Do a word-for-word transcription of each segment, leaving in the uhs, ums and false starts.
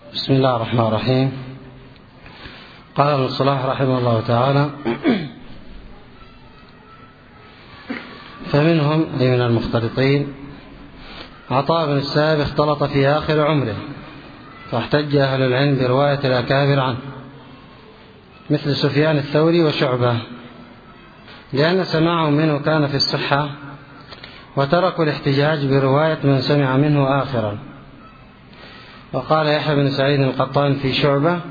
بسم الله الرحمن الرحيم. قال ابن الصلاح رحمه الله تعالى: فمنهم أي من المختلطين عطاء بن السائب اختلط في آخر عمره، فاحتج أهل العلم برواية الأكابر عنه مثل سفيان الثوري وشعبة، لأن سماعهم منه كان في الصحة، وتركوا الاحتجاج برواية من سمع منه آخرا. وقال يحيى بن سعيد القطان في شعبة: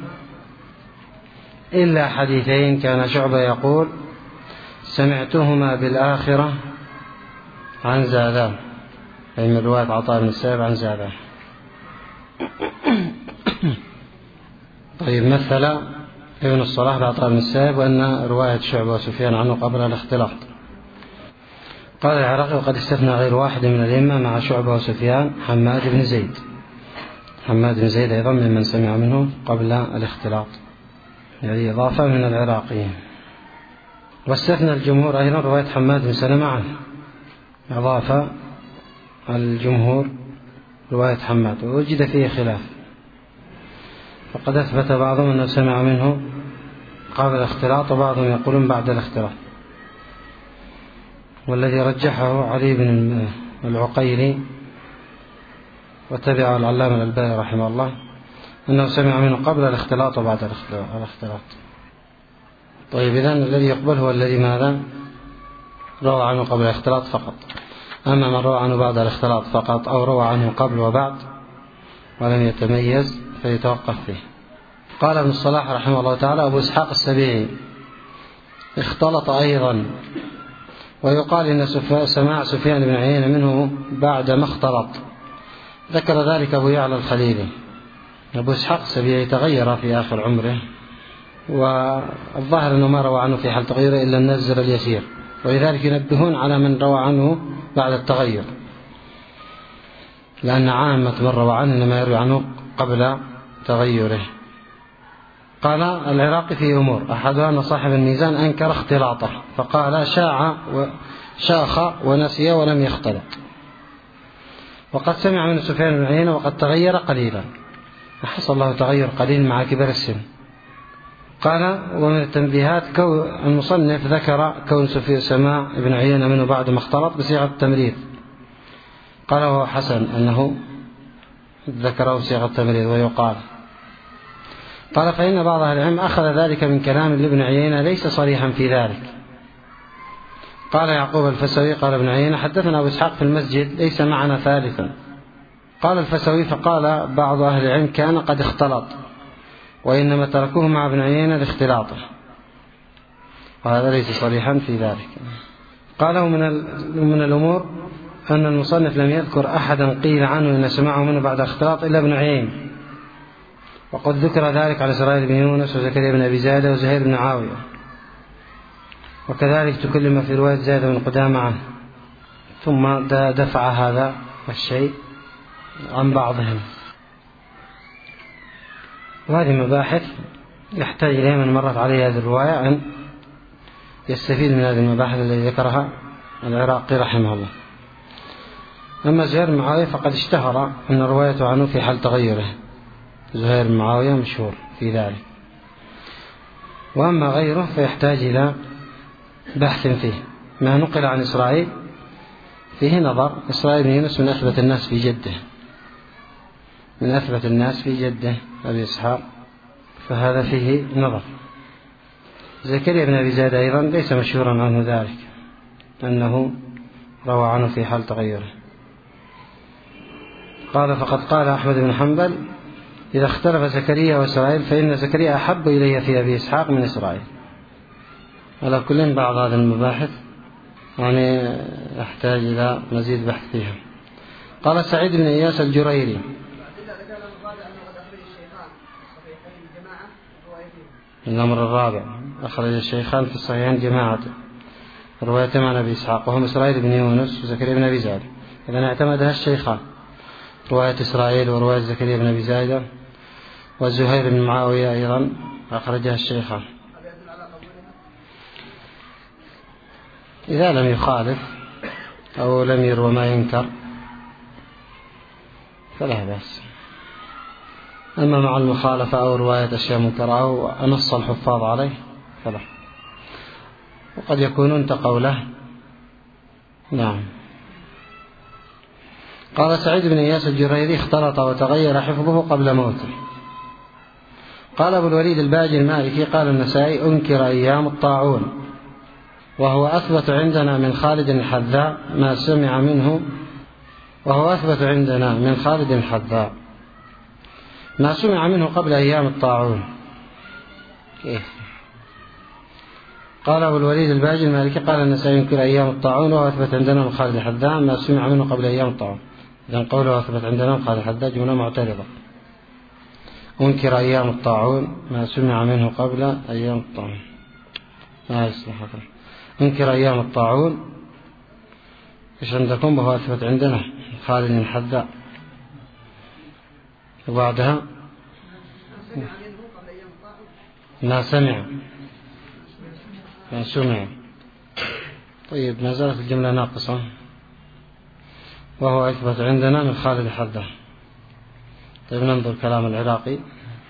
إلا حديثين كان شعبة يقول سمعتهما بالآخرة عن زاذان، أي من رواية عطاء بن السائب عن زاذان. طيب، مثل ابن الصلاح بعطاء بن السائب وأن رواية شعبة وسفيان عنه قبل الاختلاط. قال العراقي: وقد استثنى غير واحد من الأئمة مع شعبة وسفيان حماد بن زيد. حماد بن زيد أيضا ممن سمع منه قبل الاختلاط، يعني إضافة من العراقيين. واستثنى الجمهور أيضا رواية حماد بن سلمة عنه، إضافة الجمهور رواية حماد، ووجد فيه خلاف، فقد أثبت بعضهم أنه سمع منه قبل الاختلاط، وبعضهم يقولون بعد الاختلاط. والذي رجحه علي بن العقيلي وتبعه العلامة الألباني رحمه الله أنه سمع منه قبل الاختلاط وبعد الاختلاط. طيب، إذن الذي يقبل هو الذي ماذا روى عنه قبل الاختلاط فقط. أما من روى عنه بعد الاختلاط فقط، أو روى عنه قبل وبعد ولم يتميز، فيتوقف فيه. قال ابن الصلاح رحمه الله تعالى: أبو إسحاق السبيعي اختلط أيضا، ويقال إن سماع سفيان بن عيينة منه بعد ما اختلط. ذكر ذلك أبو يعلى الخليلي. أبو إسحاق السبيعي تغير في آخر عمره، والظاهر أنه ما روى عنه في حال تغيره إلا النزر اليسير، ولذلك ينبهون على من روى عنه بعد التغير، لأن عامة من روى عنه إنما يروي عنه قبل تغيره. قال العراقي في أمور، أحدها أن صاحب الميزان أنكر اختلاطه، فقال شاع وشاخ ونسي ولم يختلط، وقد سمع من سفيان بن عيينة وقد تغير قليلا، حصل له تغير قليل مع كبر السن. قال ومن التنبيهات كون المصنف ذكر كون سفيان سماع ابن عيينة منه بعد ما اختلط بصيغة التمريض. قال وهو حسن أنه ذكره بصيغة التمريض ويقال. قال فإن بعض أهل العلم أخذ ذلك من كلام ابن عيينة ليس صريحا في ذلك. قال يعقوب الفسوي قال ابن عيينة حدثنا أبو إسحاق في المسجد ليس معنا ثالثا. قال الفسوي فقال بعض أهل العلم كان قد اختلط، وإنما تركوه مع ابن عيينة لاختلاطه، وهذا ليس صريحا في ذلك. قالوا من, من الأمور أن المصنف لم يذكر أحدا قيل عنه إن سمعه منه بعد اختلاط إلا ابن عيينة، وقد ذكر ذلك على إسرائيل بن يونس وزكريا بن أبي زايدة وزهير بن عاوية، وكذلك تكلم في رواية زايد بن قدامة عنه، ثم دفع هذا الشيء عن بعضهم. وهذه مباحث يحتاج إليها من مرت عليه هذه الرواية أن يستفيد من هذه المباحث التي ذكرها العراقي رحمه الله. أما زهير بن معاوية فقد اشتهر أن روايته عنه في حال تغيره، زهير بن معاوية مشهور في ذلك. وأما غيره فيحتاج إلى بحث فيه. ما نقل عن إسرائيل فيه نظر. إسرائيل بن يونس من أثبت الناس في جده، من أثبت الناس في جده أبي إسحاق، فهذا فيه نظر. زكريا بن أبي زايد أيضا ليس مشهورا عنه ذلك أنه روى عنه في حال تغيره. قال فقد قال أحمد بن حنبل إذا اختلف زكريا وإسرائيل فإن زكريا أحب إلي في أبي إسحاق من إسرائيل. على كل بعض هذه المباحث يعني يحتاج إلى مزيد بحث فيها. قال سعيد بن إياس الجريري الأمر الرابع أخرج الشيخان في الصحيحين جماعة رواية عن أبي إسحاق وهم إسرائيل بن يونس وزكريا بن أبي زايد، إذن اعتمدها الشيخان رواية إسرائيل ورواية زكريا بن أبي زايد، وزهير بن معاوية أيضا أخرجها الشيخان. إذا لم يخالف أو لم يروى ما ينكر فلا بأس. أما مع المخالفة أو رواية أشياء منكرة أو نص الحفاظ عليه فلا، وقد يكون انتقوا له. نعم. قال سعيد بن إياس الجريري: اختلط وتغير حفظه قبل موته. قال أبو الوليد الباجي المالكي: قال النسائي: أنكر أيام الطاعون، وهو أثبت عندنا من خالد الحذاء ما سمع منه وهو أثبت عندنا من خالد الحذاء ما سمع منه قبل أيام الطاعون. كيف؟ قال أبو الوليد الباجي المالكي: قال النسائي: ينكر أيام الطاعون، وهو أثبت عندنا من خالد الحذاء ما سمع منه قبل أيام الطاعون. إذن قوله أثبت عندنا من خالد الحذاء جملة معترضة. أنكر أيام الطاعون ما سمع منه قبل أيام الطاعون. ما يصلح هذا. أنكر أيام الطاعون إيش عندكم؟ وهو أثبت عندنا خالد الحذاء. وبعدها ما سمع ما سمع. طيب، ما زالت الجملة ناقصة. وهو أثبت عندنا من خالد الحذاء. طيب، ننظر كلام العراقي.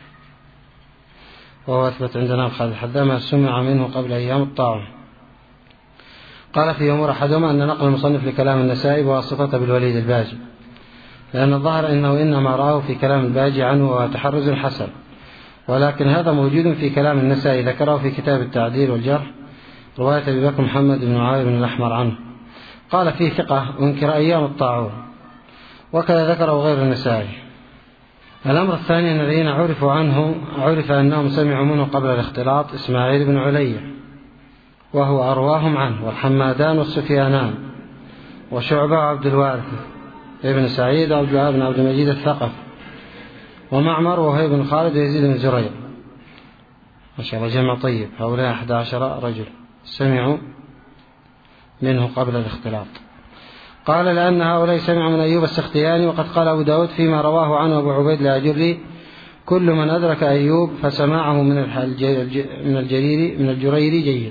وهو أثبت عندنا من خالد الحذاء ما سمع منه قبل أيام الطاعون. قال في أمور أحدهما أن نقل المصنف لكلام النسائي بواسطة بالوليد الباجي، لأن الظاهر أنه إنما رآه في كلام الباجي عنه وهو تحرز حسن، ولكن هذا موجود في كلام النسائي ذكره في كتاب التعديل والجرح رواية أبي بكر محمد بن معاوية بن الأحمر عنه. قال فيه ثقة: أنكر أيام الطاعون، وكذا ذكره غير النسائي. الأمر الثاني أن الذين عرفوا عنه عرف أنهم سمعوا منه قبل الاختلاط إسماعيل بن علية، وهو أرواهم عنه، والحمادان والسفيانان وشعبة وعبد الوارث ابن سعيد وعبد الوهاب بن عبد المجيد الثقفي ومعمر وهيب بن خالد ويزيد بن زريع. ما شاء الله، جمع طيب. هؤلاء أحد عشر رجل سمعوا منه قبل الاختلاط. قال: لأن هؤلاء سمعوا من أيوب السختياني. وقد قال أبو داود فيما رواه عنه أبو عبيد الأجري: كل من أدرك أيوب فسماعه من الجريري من الجريري جيد.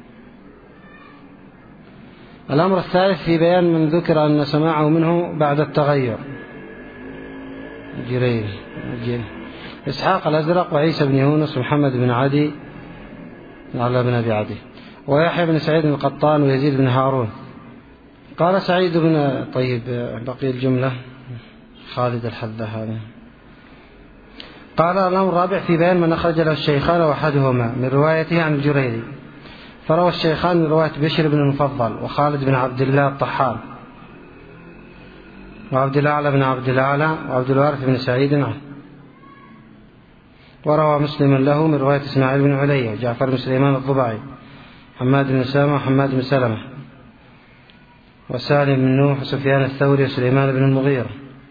الأمر الثالث في بيان من ذكر أن سماعه منه بعد التغير: الجريري إسحاق الأزرق وعيسى بن يونس ومحمد بن عدي على بن أبي عدي ويحيى بن سعيد بن القطان ويزيد بن هارون. قال سعيد بن طيب بقي الجملة خالد الحذاء هذا. قال: الأمر الرابع في بيان من أخرج له الشيخان وأحدهما من روايته عن الجريري، فروى الشيخان من رواية بشر بن المفضل وخالد بن عبد الله الطحان وعبد الأعلى بن عبد الأعلى وعبد الوارث بن سعيد عنه. وروى مسلم له من رواية إسماعيل بن علية وجعفر بن سليمان الضبعي حماد بن سامة وحماد بن سلمة وسالم بن نوح وسفيان الثوري وسليمان بن المغيرة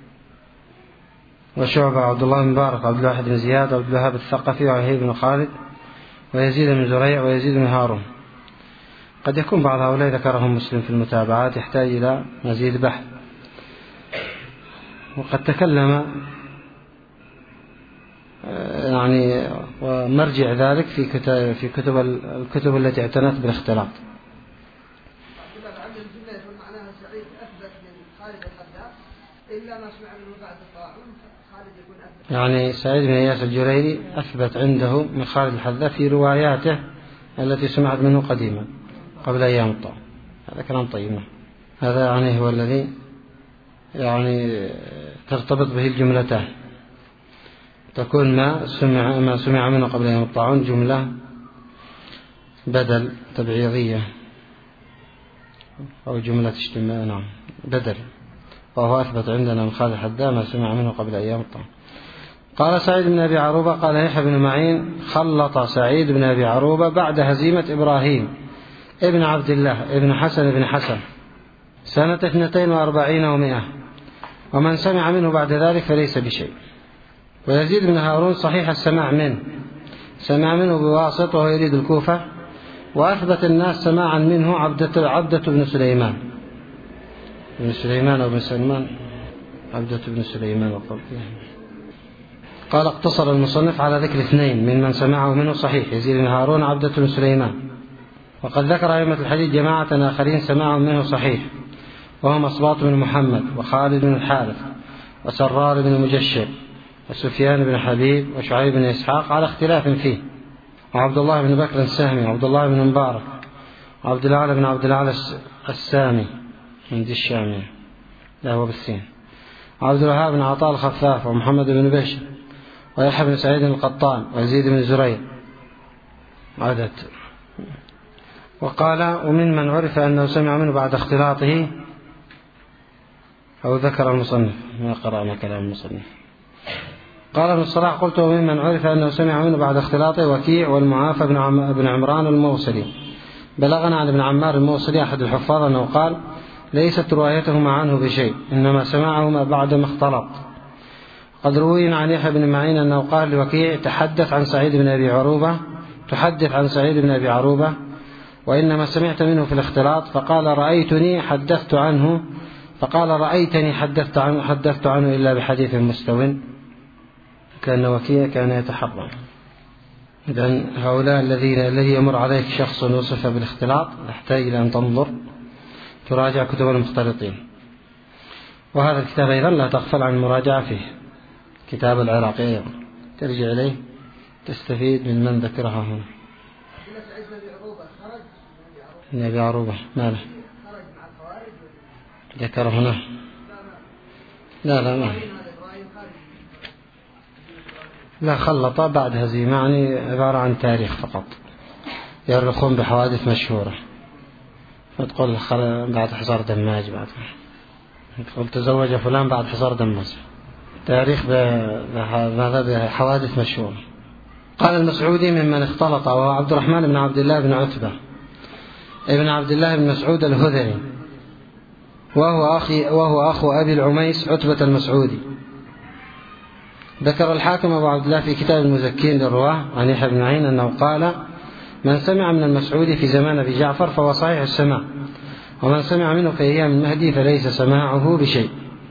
وشعبة وعبد الله بن مبارك وعبد الواحد بن زياد وعبد الوهاب الثقفي وعهيب بن خالد ويزيد بن زريع ويزيد بن هارون. قد يكون بعض هؤلاء ذكرهم مسلم في المتابعات، يحتاج إلى مزيد بحث. وقد تكلم يعني ومرجع ذلك في كتب في كتب الكتب التي اعتنت بالاختلاط. يعني سعيد بن إياس الجريري أثبت عنده من خالد الحذاء في رواياته التي سمعت منه قديما قبل أيام الطاعون. هذا كلام طيب. هذا يعني هو الذي يعني ترتبط به الجملتان، تكون ما سمع ما سمع منه قبل أيام الطاعون جملة بدل تبعيضية أو جملة اجتماع. نعم، بدل. وهو أثبت عندنا من خالد الحذاء ما سمع منه قبل أيام الطاعون. قال سعيد بن أبي عروبة: قال يحيى بن معين: خلط سعيد بن أبي عروبة بعد هزيمة إبراهيم ابن عبد الله ابن حسن بن حسن سنة اثنتين وأربعين ومائة، ومن سمع منه بعد ذلك فليس بشيء. ويزيد بن هارون صحيح السماع منه، سمع منه بواسط وهو يريد الكوفة، وأثبت الناس سماعا منه عبدة, عبدة بن سليمان بن سليمان أو بن سلمان عبدة بن سليمان وقال. قال: اقتصر المصنف على ذكر اثنين من من سمعه منه صحيح: يزيد بن هارون عبدة بن سليمان. وقد ذكر أئمة الحديث جماعة آخرين سمعهم منه صحيح، وهم أصباط بن محمد وخالد بن الحارث وسرار بن المجشع وسفيان بن حبيب وشعيب بن إسحاق على اختلاف فيه، وعبد الله بن بكر السهمي وعبد الله بن مبارك وعبد الأعلى بن عبد الأعلى السامي عند الشامي لا هو بالسين، وعبد الوهاب بن عطاء الخفاف ومحمد بن بشر ويحيى بن سعيد القطان ويزيد بن زريع عدد. وقال ومن من عرف أنه سمع منه بعد اختلاطه أو ذكر المصنف ما قرأنا كلام المصنف. قال ابن الصلاح قلت وممن عرف أنه سمع منه بعد اختلاطه وكيع والمعافى بن, عم بن عمران الموصلي. بلغنا عن ابن عمار الموصلي أحد الحفاظ أنه قال ليست روايتهما عنه بشيء إنما سماعهما بعدما اختلط. قد روينا عن يحيى بن معين أنه قال لوكيع تحدث عن سعيد بن أبي عروبة تحدث عن سعيد بن أبي عروبة وإنما سمعت منه في الاختلاط فقال رأيتني حدثت عنه فقال رأيتني حدثت عنه, حدثت عنه إلا بحديث مستو. كان وكيع كان يتحرم. إذن هؤلاء الذين الذي يمر عليك شخص وصف بالاختلاط يحتاج إلى أن تنظر تراجع كتب المختلطين. وهذا الكتاب أيضا لا تغفل عن المراجعة فيه، كتاب العراقي أيضا ترجع إليه تستفيد من من ذكرها هنا. ابن أبي عروبة ما له ذكر هنا لا لا ما لا خلط بعد هزيمة يعني عبارة عن تاريخ فقط يرخون بحوادث مشهورة فتقول بعد حصار دماج بعد تقول تزوج فلان بعد حصار دماج تاريخ بحوادث مشهورة. قال المسعودي ممن اختلط وهو عبد الرحمن بن عبد الله بن عتبة ابن عبد الله بن مسعود الهذلي وهو أخي وهو أخو أبي العميس عتبة المسعودي. ذكر الحاكم أبو عبد الله في كتاب المزكين للرواه عن يحيى بن معين أنه قال من سمع من المسعود في زمان أبي جعفر فهو صحيح السماع ومن سمع منه في أيام المهدي فليس سماعه بشيء.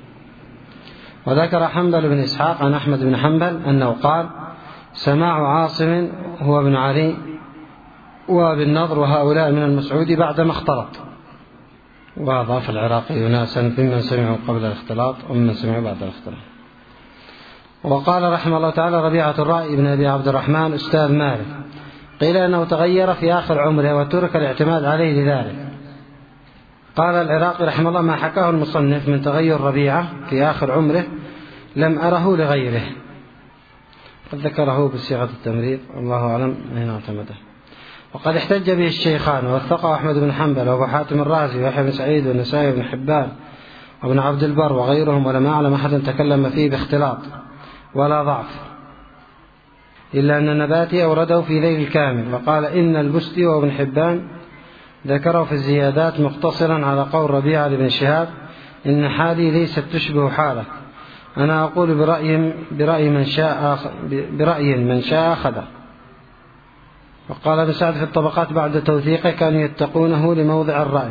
وذكر حنبل بن إسحاق عن أحمد بن حنبل أنه قال سماع عاصم هو بن علي وبالنضر وهؤلاء من المسعود بعدما اختلط. وأضاف العراقي ناسا ممن سمعوا قبل الاختلاط وممن سمعوا بعد الاختلاط. وقال رحمه الله تعالى ربيعة الرأي بن أبي عبد الرحمن أستاذ مالك قيل أنه تغير في آخر عمره وترك الاعتماد عليه لذلك. قال العراقي رحمه الله ما حكاه المصنف من تغير ربيعة في آخر عمره لم أره لغيره. قد ذكره بصيغة التمريض والله أعلم أين اعتمده. وقد احتج به الشيخان ووثقه أحمد بن حنبل وأبو حاتم الرازي ويحيى بن سعيد والنسائي بن حبان وابن عبد البر وغيرهم ولم أعلم أحد تكلم فيه باختلاط ولا ضعف إلا أن النباتي أورده في ليل الكامل وقال إن البستي وابن حبان ذكره في الزيادات مقتصرا على قول ربيعة بن شهاب إن حالي ليست تشبه حالك أنا أقول برأي, برأي من شاء برأي من شاء أخذه. وقال ابن سعد في الطبقات بعد توثيقه كانوا يتقونه لموضع الرأي.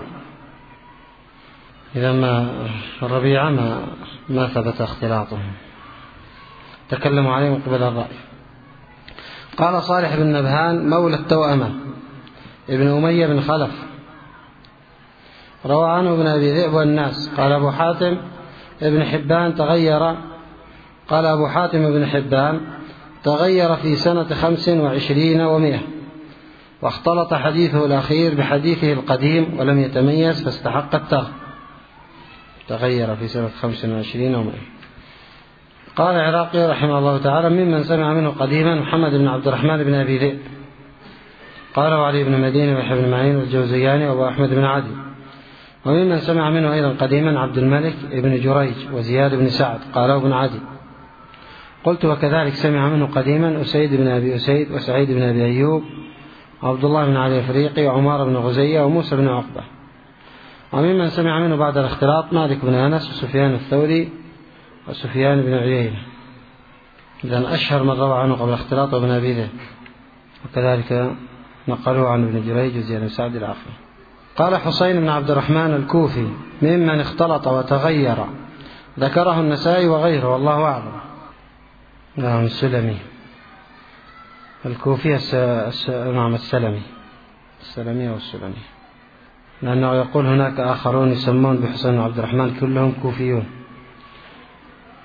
إذا ما الربيعة ما, ما ثبت اختلاطهم تكلموا عليه من قبل الرأي. قال صالح بن نبهان مولى التوأمة ابن أمية بن خلف روى عنه ابن أبي ذئب والناس. قال أبو حاتم ابن حبان تغير قال أبو حاتم ابن حبان تغير في سنة خمس وعشرين ومئة واختلط حديثه الأخير بحديثه القديم ولم يتميز فاستحق التغ تغير في سنة خمس وعشرين ومئة. قال العراقي رحمه الله تعالى ممن سمع منه قديما محمد بن عبد الرحمن بن أبي ذئب قاله علي بن مدينة ويحيى بن معين والجوزياني وأبو أحمد بن عدي. وممن سمع منه أيضا قديما عبد الملك بن جريج وزياد بن سعد قاله ابن عدي. قلت وكذلك سمع منه قديما أسيد بن أبي أسيد وسعيد بن أبي أيوب وعبد الله بن علي الفريقي وعمار بن غزية وموسى بن عقبة. وممن سمع منه بعد الاختلاط مالك بن أنس وسفيان الثوري وسفيان بن عيينة. إذن أشهر من روى عنه قبل الاختلاط وابن أبي ذئب وكذلك نقلوا عن ابن جريج وزياد بن سعد الآخر. قال حسين بن عبد الرحمن الكوفي ممن اختلط وتغير ذكره النسائي وغيره والله أعلم. نعم السلمي الكوفي الس... الس... نعم السلمي السلمي والسلمي لأنه يقول هناك آخرون يسمون بحسين بن عبد الرحمن كلهم كوفيون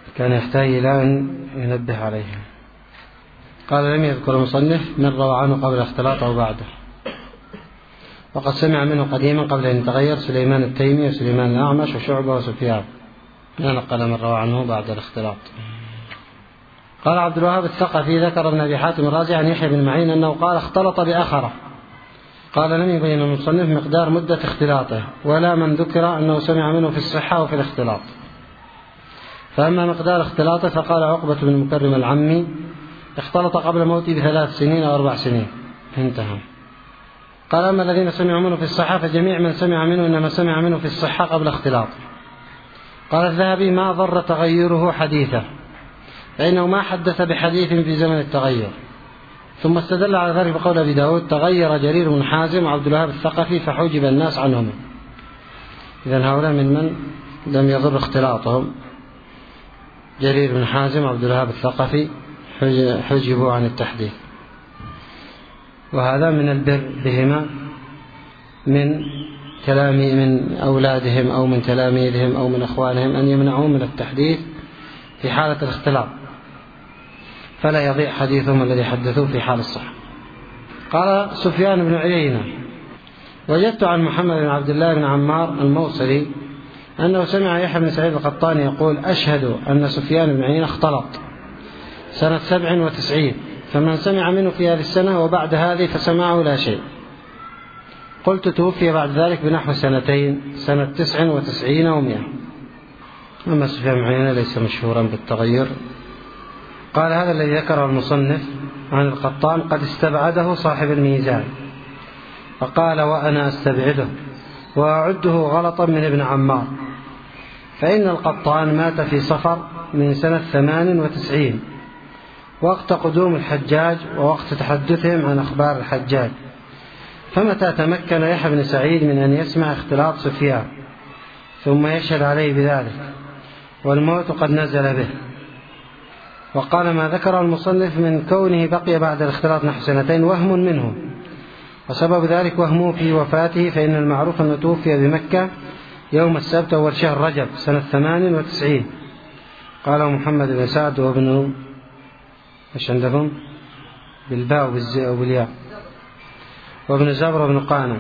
كان يحتاج إلى أن ينبه عليها. قال لم يذكر المصنف من روى عنه قبل الاختلاط أو بعده، وقد سمع منه قديما قبل أن يتغير سليمان التيمي وسليمان الأعمش وشعبة وسفيان، لا نقل من روى عنه بعد الاختلاط. قال عبد الوهاب الثقفي ذكر ابن أبي حاتم الرازي عن يحيى بن معين أنه قال اختلط بآخره. قال لم يبين المصنف مقدار مدة اختلاطه ولا من ذكر أنه سمع منه في الصحة وفي الاختلاط. فأما مقدار اختلاطه فقال عقبة بن مكرم العمي اختلط قبل موته بثلاث سنين أو أربع سنين، انتهى. قال أما الذين سمعوا منه في الصحة فجميع من سمع منه إنما سمع منه في الصحة قبل اختلاطه. قال الذهبي ما ضر تغيره حديثه، فإنه ما حدث بحديث في زمن التغير. ثم استدل على ذلك بقول أبي داود تغير جرير بن حازم وعبد الوهاب الثقفي فحجب الناس عنهم. إذن هؤلاء من من لم يضر اختلاطهم، جرير بن حازم وعبد الوهاب الثقفي حجبوا عن التحديث. وهذا من البر بهما من كلام من أولادهم أو من تلاميذهم أو من أخوانهم أن يمنعوا من التحديث في حالة الاختلاط، فلا يضيع حديثهم الذي حدثوه في حال الصحة. قال سفيان بن عيينة وجدت عن محمد بن عبد الله بن عمار الموصلي أنه سمع يحيى بن سعيد القطاني يقول أشهد أن سفيان بن عيينة اختلط سنة سبع وتسعين، فمن سمع منه في هذه السنة وبعد هذه فسمعه لا شيء. قلت توفي بعد ذلك بنحو سنتين، سنة تسع وتسعين ومئة. أما سفيان بن عيينة ليس مشهورا بالتغير. قال هذا الذي ذكره المصنف عن القطان قد استبعده صاحب الميزان، فقال وأنا أستبعده وأعده غلطا من ابن عمار، فإن القطان مات في صفر من سنة ثمان وتسعين وقت قدوم الحجاج ووقت تحدثهم عن أخبار الحجاج، فمتى تمكن يحيى بن سعيد من أن يسمع اختلاط سفيان ثم يشهد عليه بذلك والموت قد نزل به. وقال ما ذكر المصنف من كونه بقي بعد الاختلاط نحو سنتين وهم منه، وسبب ذلك وهمه في وفاته، فإن المعروف أنه توفي بمكة يوم السبت أول شهر رجب سنة ثمان وتسعين. قال محمد بن سعد وابن ايش عندكم بالباء وبالياء وابن زبر وابن قانع.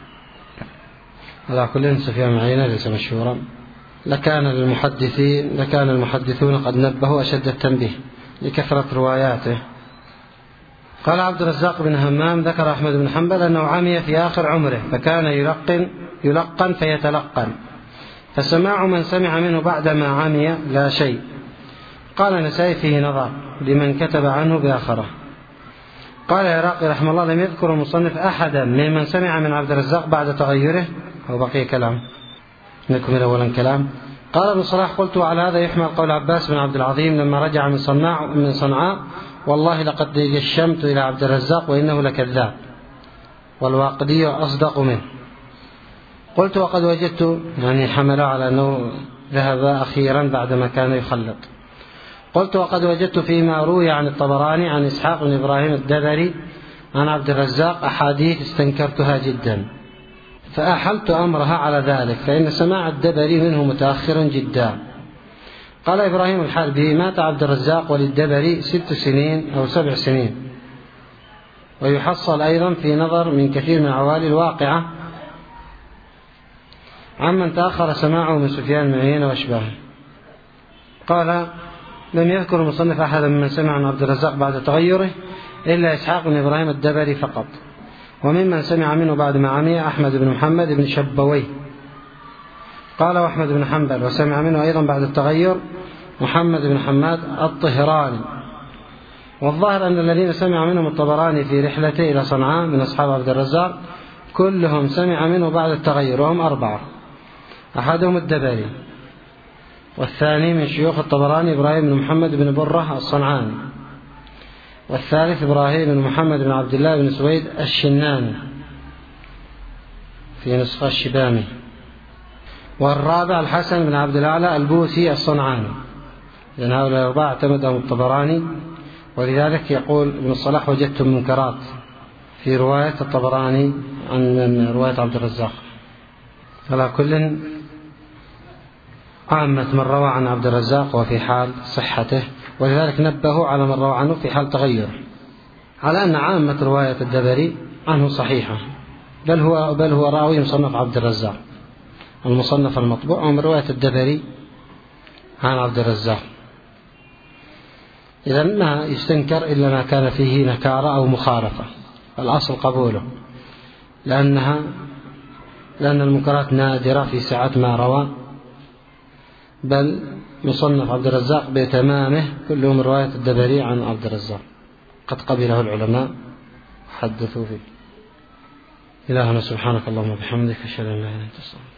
على كل سفيان بن عيينة ليس مشهورا، لكان المحدثين لكان المحدثون قد نبهوا أشد التنبيه لكثرة رواياته. قال عبد الرزاق بن همام ذكر أحمد بن حنبل أنه عمي في آخر عمره فكان يلقن يلقن فيتلقن، فسماع من سمع منه بعدما عمي لا شيء. قال نسائي فيه نظر لمن كتب عنه بآخره. قال العراقي رحمه الله لم يذكر المصنف أحدا ممن سمع من عبد الرزاق بعد تغيره، أو بقي كلام نكمل أولا كلام. قال ابن صلاح قلت على هذا يحمل قول عباس بن عبد العظيم لما رجع من صنعاء من صنعاء والله لقد جشمت إلى عبد الرزاق وإنه لكذاب، والواقدي أصدق منه. قلت وقد وجدت، يعني حمل على أنه ذهب أخيرا بعدما كان يخلط. قلت وقد وجدت فيما روي عن الطبراني عن إسحاق بن إبراهيم الدبري عن عبد الرزاق أحاديث استنكرتها جدا، فأحلت أمرها على ذلك، فإن سماع الدبري منه متأخر جدا. قال إبراهيم الحربي مات عبد الرزاق وللدبري ست سنين أو سبع سنين، ويحصل أيضا في نظر من كثير من عوالي الواقعة عمن تأخر سماعه من سفيان بن عيينة وأشباهه. قال لم يذكر المصنف أحدا ممن سمع عن عبد الرزاق بعد تغيره إلا إسحاق بن إبراهيم الدبري فقط، وممن سمع منه بعد ما عمي أحمد بن محمد بن شبوي. قال وأحمد بن حنبل وسمع منه أيضا بعد التغير محمد بن حماد الطهراني. والظاهر أن الذين سمع منهم الطبراني في رحلته إلى صنعاء من أصحاب عبد الرزاق كلهم سمع منه بعد التغير، وهم أربعة، أحدهم الدبري، والثاني من شيوخ الطبراني إبراهيم بن محمد بن برة الصنعاني، والثالث إبراهيم بن محمد بن عبد الله بن سويد الشناني في نسخة الشبامي، والرابع الحسن بن عبد الأعلى البوسي الصنعاني. لأن هؤلاء الأربعة اعتمدهم الطبراني، ولذلك يقول ابن الصلاح وجدت منكرات في رواية الطبراني عن رواية عبد الرزاق. على كل عامة من روى عن عبد الرزاق وفي حال صحته، ولذلك نبهوا على من روى عنه في حال تغيره، على أن عامة رواية الدبري عنه صحيحة، بل هو بل هو راوي مصنف عبد الرزاق، المصنف المطبوع من رواية الدبري عن عبد الرزاق. إذا إنها يستنكر إلا ما كان فيه نكارة أو مخالفة، الأصل قبوله، لأنها لأن المنكرات نادرة في سعة ما روى، بل مصنف عبد الرزاق بتمامه كله من رواية الدبري عن عبد الرزاق، قد قبله العلماء حدثوا فيه. إلهنا سبحانك اللهم وبحمدك، أشهد أن لا إله إلا أنت.